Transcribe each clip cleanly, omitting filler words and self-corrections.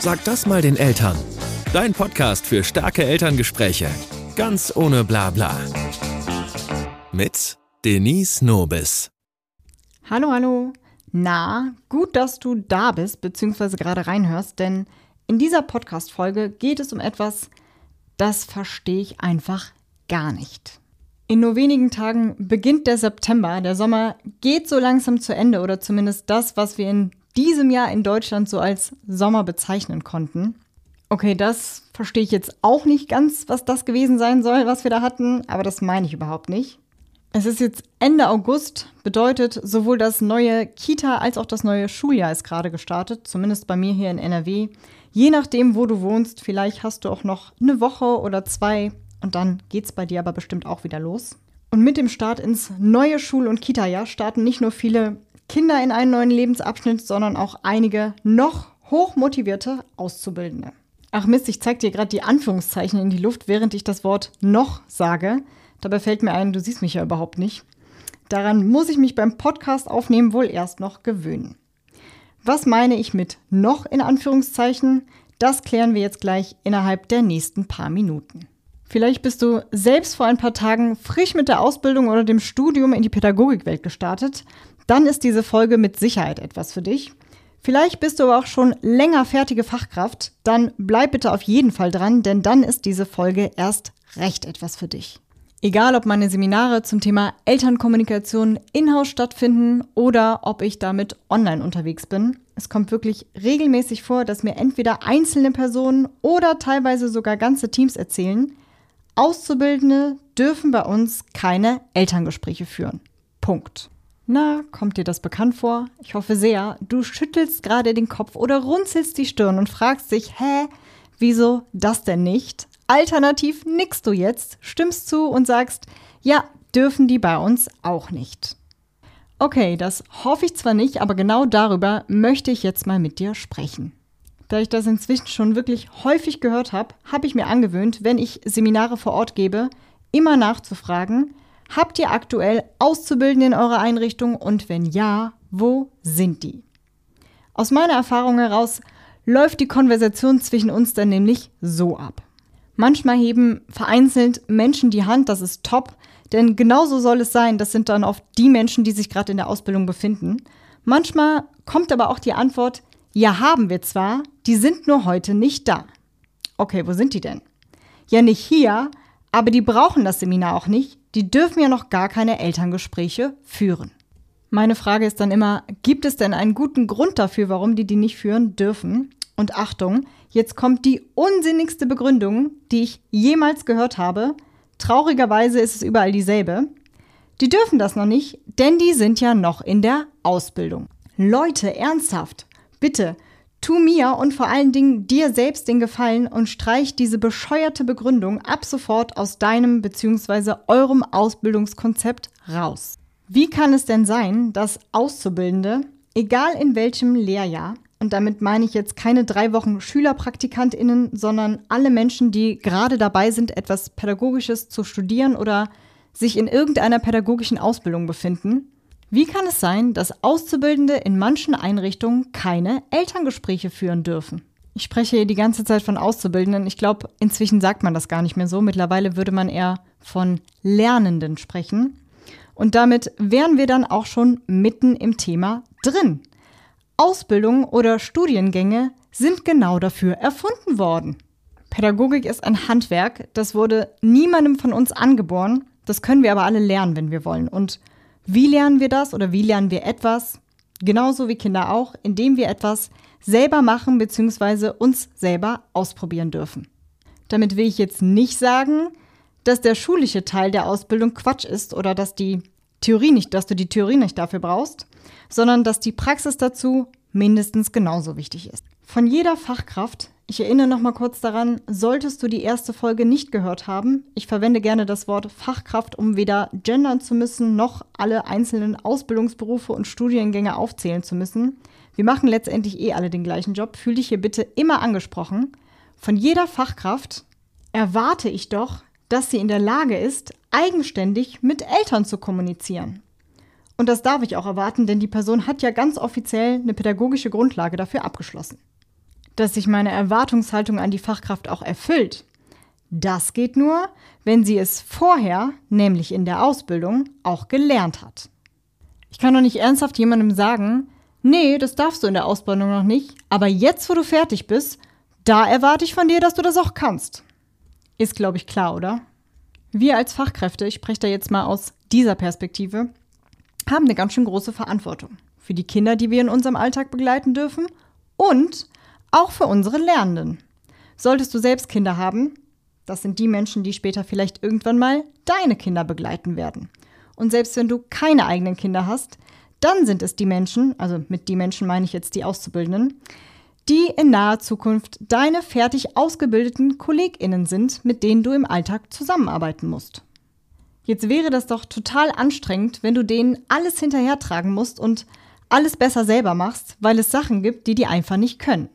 Sag das mal den Eltern. Dein Podcast für starke Elterngespräche. Ganz ohne Blabla. Mit Denise Nobis. Hallo. Na, gut, dass du da bist, beziehungsweise gerade reinhörst, denn in dieser Podcast-Folge geht es um etwas, das verstehe ich einfach gar nicht. In nur wenigen Tagen beginnt der September. Der Sommer geht so langsam zu Ende oder zumindest das, was wir in diesem Jahr in Deutschland so als Sommer bezeichnen konnten. Okay, das verstehe ich jetzt auch nicht ganz, was das gewesen sein soll, was wir da hatten, aber das meine ich überhaupt nicht. Es ist jetzt Ende August, bedeutet sowohl das neue Kita- als auch das neue Schuljahr ist gerade gestartet, zumindest bei mir hier in NRW. Je nachdem, wo du wohnst, vielleicht hast du auch noch eine Woche oder zwei und dann geht's bei dir aber bestimmt auch wieder los. Und mit dem Start ins neue Schul- und Kita-Jahr starten nicht nur viele Kinder in einen neuen Lebensabschnitt, sondern auch einige noch hochmotivierte Auszubildende. Ach Mist, ich zeig dir gerade die Anführungszeichen in die Luft, während ich das Wort noch sage. Dabei fällt mir ein, du siehst mich ja überhaupt nicht. Daran muss ich mich beim Podcast aufnehmen wohl erst noch gewöhnen. Was meine ich mit noch in Anführungszeichen? Das klären wir jetzt gleich innerhalb der nächsten paar Minuten. Vielleicht bist du selbst vor ein paar Tagen frisch mit der Ausbildung oder dem Studium in die Pädagogikwelt gestartet. Dann ist diese Folge mit Sicherheit etwas für dich. Vielleicht bist du aber auch schon länger fertige Fachkraft. Dann bleib bitte auf jeden Fall dran, denn dann ist diese Folge erst recht etwas für dich. Egal, ob meine Seminare zum Thema Elternkommunikation in-house stattfinden oder ob ich damit online unterwegs bin. Es kommt wirklich regelmäßig vor, dass mir entweder einzelne Personen oder teilweise sogar ganze Teams erzählen, Auszubildende dürfen bei uns keine Elterngespräche führen. Punkt. Na, kommt dir das bekannt vor? Ich hoffe sehr. Du schüttelst gerade den Kopf oder runzelst die Stirn und fragst dich, wieso das denn nicht? Alternativ nickst du jetzt, stimmst zu und sagst, ja, dürfen die bei uns auch nicht. Okay, das hoffe ich zwar nicht, aber genau darüber möchte ich jetzt mal mit dir sprechen. Da ich das inzwischen schon wirklich häufig gehört habe, habe ich mir angewöhnt, wenn ich Seminare vor Ort gebe, immer nachzufragen, habt ihr aktuell Auszubildende in eurer Einrichtung und wenn ja, wo sind die? Aus meiner Erfahrung heraus läuft die Konversation zwischen uns dann nämlich so ab. Manchmal heben vereinzelt Menschen die Hand, das ist top, denn genauso soll es sein, das sind dann oft die Menschen, die sich gerade in der Ausbildung befinden. Manchmal kommt aber auch die Antwort, ja haben wir zwar, die sind nur heute nicht da. Okay, wo sind die denn? Ja nicht hier, aber die brauchen das Seminar auch nicht, die dürfen ja noch gar keine Elterngespräche führen. Meine Frage ist dann immer, gibt es denn einen guten Grund dafür, warum die nicht führen dürfen? Und Achtung, jetzt kommt die unsinnigste Begründung, die ich jemals gehört habe. Traurigerweise ist es überall dieselbe. Die dürfen das noch nicht, denn die sind ja noch in der Ausbildung. Leute, ernsthaft, bitte, tu mir und vor allen Dingen dir selbst den Gefallen und streich diese bescheuerte Begründung ab sofort aus deinem bzw. eurem Ausbildungskonzept raus. Wie kann es denn sein, dass Auszubildende, egal in welchem Lehrjahr, und damit meine ich jetzt keine 3 Wochen SchülerpraktikantInnen, sondern alle Menschen, die gerade dabei sind, etwas Pädagogisches zu studieren oder sich in irgendeiner pädagogischen Ausbildung befinden. Wie kann es sein, dass Auszubildende in manchen Einrichtungen keine Elterngespräche führen dürfen? Ich spreche hier die ganze Zeit von Auszubildenden. Ich glaube, inzwischen sagt man das gar nicht mehr so. Mittlerweile würde man eher von Lernenden sprechen. Und damit wären wir dann auch schon mitten im Thema drin. Ausbildungen oder Studiengänge sind genau dafür erfunden worden. Pädagogik ist ein Handwerk, das wurde niemandem von uns angeboren. Das können wir aber alle lernen, wenn wir wollen. Und wie lernen wir das oder wie lernen wir etwas? Genauso wie Kinder auch, indem wir etwas selber machen bzw. uns selber ausprobieren dürfen. Damit will ich jetzt nicht sagen, dass der schulische Teil der Ausbildung Quatsch ist oder dass du die Theorie nicht dafür brauchst, sondern dass die Praxis dazu mindestens genauso wichtig ist. Von jeder Fachkraft, ich erinnere noch mal kurz daran, solltest du die erste Folge nicht gehört haben. Ich verwende gerne das Wort Fachkraft, um weder gendern zu müssen, noch alle einzelnen Ausbildungsberufe und Studiengänge aufzählen zu müssen. Wir machen letztendlich alle den gleichen Job. Fühl dich hier bitte immer angesprochen. Von jeder Fachkraft erwarte ich doch, dass sie in der Lage ist, eigenständig mit Eltern zu kommunizieren. Und das darf ich auch erwarten, denn die Person hat ja ganz offiziell eine pädagogische Grundlage dafür abgeschlossen. Dass sich meine Erwartungshaltung an die Fachkraft auch erfüllt, das geht nur, wenn sie es vorher, nämlich in der Ausbildung, auch gelernt hat. Ich kann doch nicht ernsthaft jemandem sagen, nee, das darfst du in der Ausbildung noch nicht, aber jetzt, wo du fertig bist, da erwarte ich von dir, dass du das auch kannst. Ist, glaube ich, klar, oder? Wir als Fachkräfte, ich spreche da jetzt mal aus dieser Perspektive, haben eine ganz schön große Verantwortung für die Kinder, die wir in unserem Alltag begleiten dürfen und auch für unsere Lernenden. Solltest du selbst Kinder haben, das sind die Menschen, die später vielleicht irgendwann mal deine Kinder begleiten werden. Und selbst wenn du keine eigenen Kinder hast, dann sind es die Menschen, also mit die Menschen meine ich jetzt die Auszubildenden, die in naher Zukunft deine fertig ausgebildeten KollegInnen sind, mit denen du im Alltag zusammenarbeiten musst. Jetzt wäre das doch total anstrengend, wenn du denen alles hinterhertragen musst und alles besser selber machst, weil es Sachen gibt, die einfach nicht können.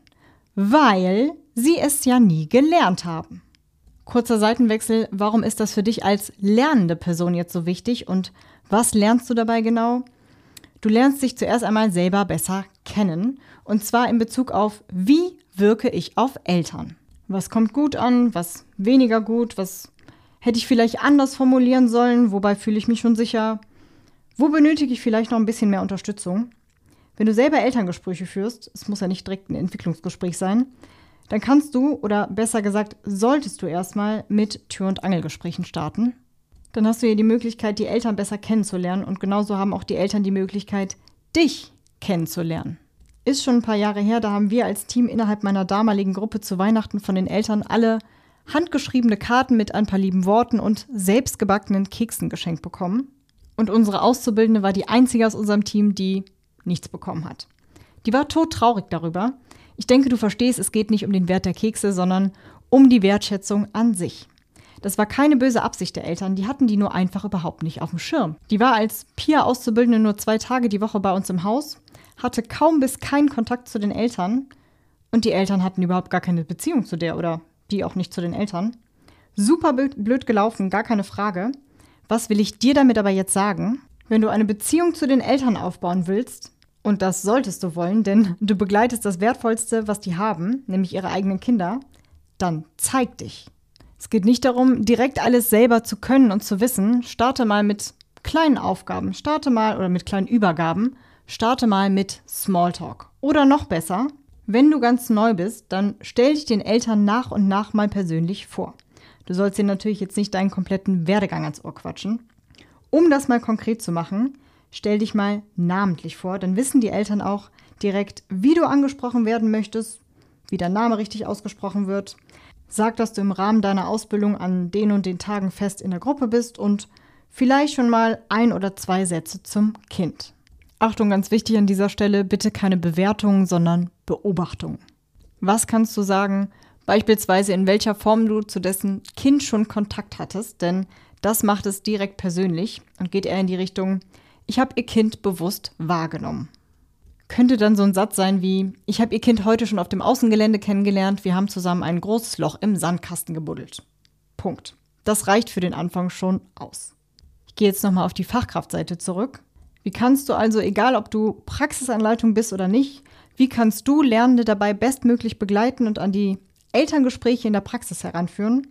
Weil sie es ja nie gelernt haben. Kurzer Seitenwechsel, warum ist das für dich als lernende Person jetzt so wichtig und was lernst du dabei genau? Du lernst dich zuerst einmal selber besser kennen und zwar in Bezug auf, wie wirke ich auf Eltern? Was kommt gut an, was weniger gut, was hätte ich vielleicht anders formulieren sollen, wobei fühle ich mich schon sicher, wo benötige ich vielleicht noch ein bisschen mehr Unterstützung? Wenn du selber Elterngespräche führst, es muss ja nicht direkt ein Entwicklungsgespräch sein, dann kannst du, oder besser gesagt, solltest du erstmal mit Tür- und Angelgesprächen starten. Dann hast du ja die Möglichkeit, die Eltern besser kennenzulernen und genauso haben auch die Eltern die Möglichkeit, dich kennenzulernen. Ist schon ein paar Jahre her, da haben wir als Team innerhalb meiner damaligen Gruppe zu Weihnachten von den Eltern alle handgeschriebene Karten mit ein paar lieben Worten und selbstgebackenen Keksen geschenkt bekommen. Und unsere Auszubildende war die einzige aus unserem Team, die nichts bekommen hat. Die war todtraurig darüber. Ich denke, du verstehst, es geht nicht um den Wert der Kekse, sondern um die Wertschätzung an sich. Das war keine böse Absicht der Eltern, die hatten die nur einfach überhaupt nicht auf dem Schirm. Die war als PIA-Auszubildende nur 2 Tage die Woche bei uns im Haus, hatte kaum bis keinen Kontakt zu den Eltern und die Eltern hatten überhaupt gar keine Beziehung zu der oder die auch nicht zu den Eltern. Super blöd gelaufen, gar keine Frage. Was will ich dir damit aber jetzt sagen? Wenn du eine Beziehung zu den Eltern aufbauen willst, und das solltest du wollen, denn du begleitest das Wertvollste, was die haben, nämlich ihre eigenen Kinder, dann zeig dich. Es geht nicht darum, direkt alles selber zu können und zu wissen. Starte mal mit kleinen Aufgaben, mit kleinen Übergaben, starte mal mit Smalltalk. Oder noch besser, wenn du ganz neu bist, dann stell dich den Eltern nach und nach mal persönlich vor. Du sollst dir natürlich jetzt nicht deinen kompletten Werdegang ans Ohr quatschen. Um das mal konkret zu machen, stell dich mal namentlich vor, dann wissen die Eltern auch direkt, wie du angesprochen werden möchtest, wie dein Name richtig ausgesprochen wird. Sag, dass du im Rahmen deiner Ausbildung an den und den Tagen fest in der Gruppe bist und vielleicht schon mal 1 oder 2 Sätze zum Kind. Achtung, ganz wichtig an dieser Stelle, bitte keine Bewertungen, sondern Beobachtungen. Was kannst du sagen, beispielsweise in welcher Form du zu dessen Kind schon Kontakt hattest, denn das macht es direkt persönlich und geht eher in die Richtung, ich habe ihr Kind bewusst wahrgenommen. Könnte dann so ein Satz sein wie, ich habe ihr Kind heute schon auf dem Außengelände kennengelernt, wir haben zusammen ein großes Loch im Sandkasten gebuddelt. Punkt. Das reicht für den Anfang schon aus. Ich gehe jetzt nochmal auf die Fachkraftseite zurück. Wie kannst du also, egal ob du Praxisanleitung bist oder nicht, wie kannst du Lernende dabei bestmöglich begleiten und an die Elterngespräche in der Praxis heranführen,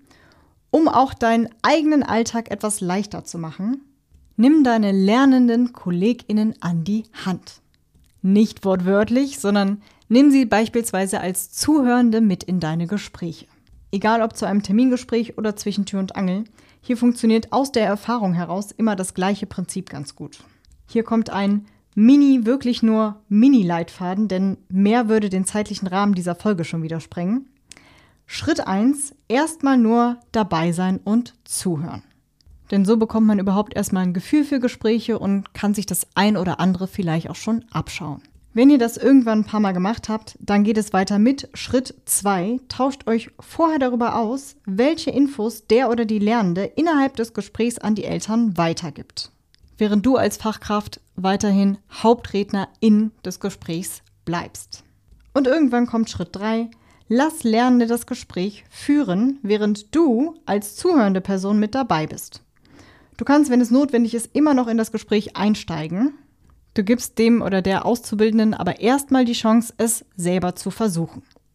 um auch deinen eigenen Alltag etwas leichter zu machen? Nimm deine lernenden KollegInnen an die Hand. Nicht wortwörtlich, sondern nimm sie beispielsweise als Zuhörende mit in deine Gespräche. Egal ob zu einem Termingespräch oder zwischen Tür und Angel, hier funktioniert aus der Erfahrung heraus immer das gleiche Prinzip ganz gut. Hier kommt ein wirklich nur Mini-Leitfaden, denn mehr würde den zeitlichen Rahmen dieser Folge schon wieder sprengen. Schritt 1, erstmal nur dabei sein und zuhören. Denn so bekommt man überhaupt erstmal ein Gefühl für Gespräche und kann sich das ein oder andere vielleicht auch schon abschauen. Wenn ihr das irgendwann ein paar Mal gemacht habt, dann geht es weiter mit Schritt 2. Tauscht euch vorher darüber aus, welche Infos der oder die Lernende innerhalb des Gesprächs an die Eltern weitergibt. Während du als Fachkraft weiterhin Hauptrednerin des Gesprächs bleibst. Und irgendwann kommt Schritt 3. Lass Lernende das Gespräch führen, während du als zuhörende Person mit dabei bist. Du kannst, wenn es notwendig ist, immer noch in das Gespräch einsteigen. Du gibst dem oder der Auszubildenden aber erstmal die Chance, es selber zu versuchen.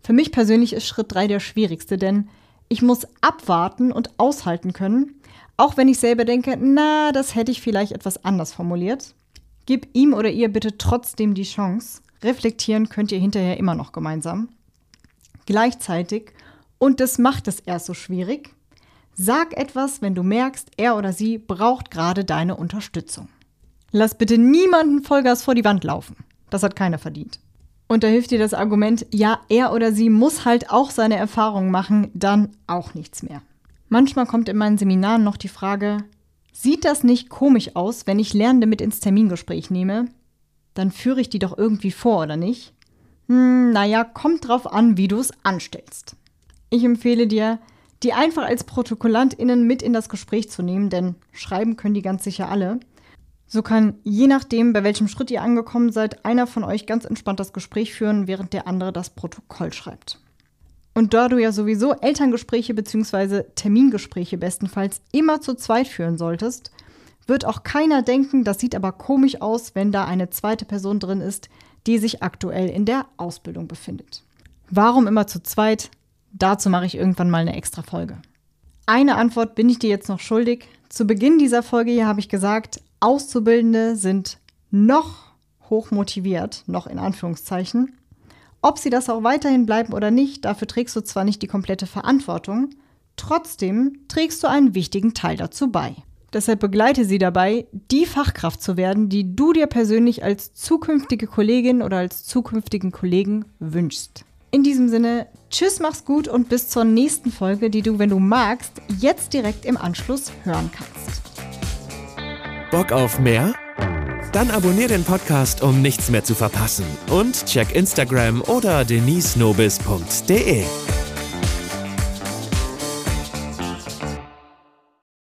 Für mich persönlich ist Schritt 3 der schwierigste, denn ich muss abwarten und aushalten können, auch wenn ich selber denke, na, das hätte ich vielleicht etwas anders formuliert. Gib ihm oder ihr bitte trotzdem die Chance. Reflektieren könnt ihr hinterher immer noch gemeinsam. Gleichzeitig, und das macht es erst so schwierig, sag etwas, wenn du merkst, er oder sie braucht gerade deine Unterstützung. Lass bitte niemanden Vollgas vor die Wand laufen. Das hat keiner verdient. Und da hilft dir das Argument, ja, er oder sie muss halt auch seine Erfahrungen machen, dann auch nichts mehr. Manchmal kommt in meinen Seminaren noch die Frage, sieht das nicht komisch aus, wenn ich Lernende mit ins Termingespräch nehme? Dann führe ich die doch irgendwie vor, oder nicht? Naja, kommt drauf an, wie du es anstellst. Ich empfehle dir, die einfach als ProtokollantInnen mit in das Gespräch zu nehmen, denn schreiben können die ganz sicher alle. So kann, je nachdem, bei welchem Schritt ihr angekommen seid, einer von euch ganz entspannt das Gespräch führen, während der andere das Protokoll schreibt. Und da du ja sowieso Elterngespräche bzw. Termingespräche bestenfalls immer zu zweit führen solltest, wird auch keiner denken, das sieht aber komisch aus, wenn da eine zweite Person drin ist, die sich aktuell in der Ausbildung befindet. Warum immer zu zweit? Dazu mache ich irgendwann mal eine extra Folge. Eine Antwort bin ich dir jetzt noch schuldig. Zu Beginn dieser Folge hier habe ich gesagt, Auszubildende sind noch hochmotiviert, noch in Anführungszeichen. Ob sie das auch weiterhin bleiben oder nicht, dafür trägst du zwar nicht die komplette Verantwortung, trotzdem trägst du einen wichtigen Teil dazu bei. Deshalb begleite sie dabei, die Fachkraft zu werden, die du dir persönlich als zukünftige Kollegin oder als zukünftigen Kollegen wünschst. In diesem Sinne, tschüss, mach's gut und bis zur nächsten Folge, die du, wenn du magst, jetzt direkt im Anschluss hören kannst. Bock auf mehr? Dann abonnier den Podcast, um nichts mehr zu verpassen. Und check Instagram oder denisnobis.de.